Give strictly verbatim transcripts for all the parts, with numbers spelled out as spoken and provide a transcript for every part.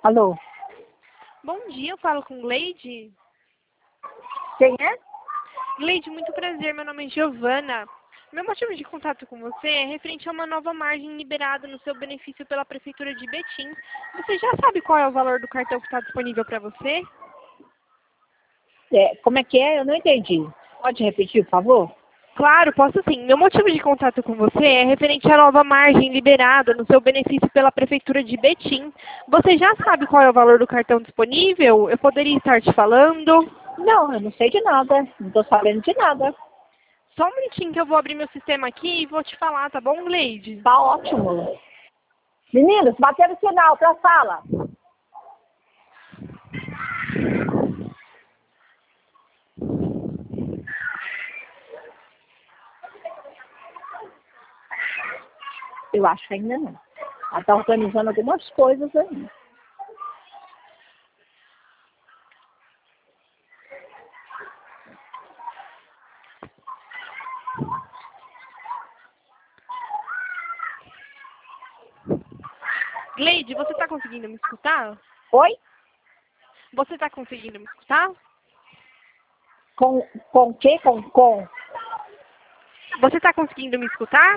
Alô? Bom dia, eu falo com Gleide. Quem é? Gleide, muito prazer, meu nome é Giovana. Meu motivo de contato com você é referente a uma nova margem liberada no seu benefício pela Prefeitura de Betim. Você já sabe qual é o valor do cartão que está disponível para você? É, como é que é? Eu não entendi. Pode repetir, por favor? Claro, posso sim. Meu motivo de contato com você é referente à nova margem liberada no seu benefício pela Prefeitura de Betim. Você já sabe qual é o valor do cartão disponível? Eu poderia estar te falando? Não, eu não sei de nada. Não estou sabendo de nada. Só um minutinho que eu vou abrir meu sistema aqui e vou te falar, tá bom, Gleide? Tá ótimo. Meninos, bateram o sinal para a sala. Eu acho que ainda não. Ela está organizando algumas coisas aí. Gleide, você está conseguindo me escutar? Oi? Você está conseguindo me escutar? Com com o quê? Com com? Você está conseguindo me escutar?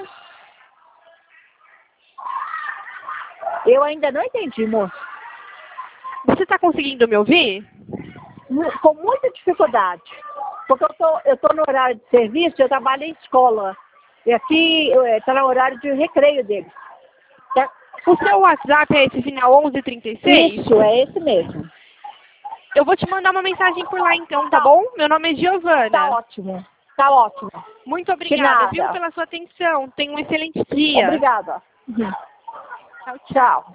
Eu ainda não entendi, moço. Você está conseguindo me ouvir? Mu- Com muita dificuldade. Porque eu tô, eu tô no horário de serviço, eu trabalho em escola. E aqui está no horário de recreio deles. Tá? O seu WhatsApp é esse final onze trinta e seis? Isso, é esse mesmo. Eu vou te mandar uma mensagem por lá então, tá bom? Meu nome é Tá Giovana. ótimo. Tá ótimo. Muito De obrigada, viu, nada. pela sua atenção. Tenha um excelente dia. Obrigada. Uhum. Tchau, tchau. Tchau.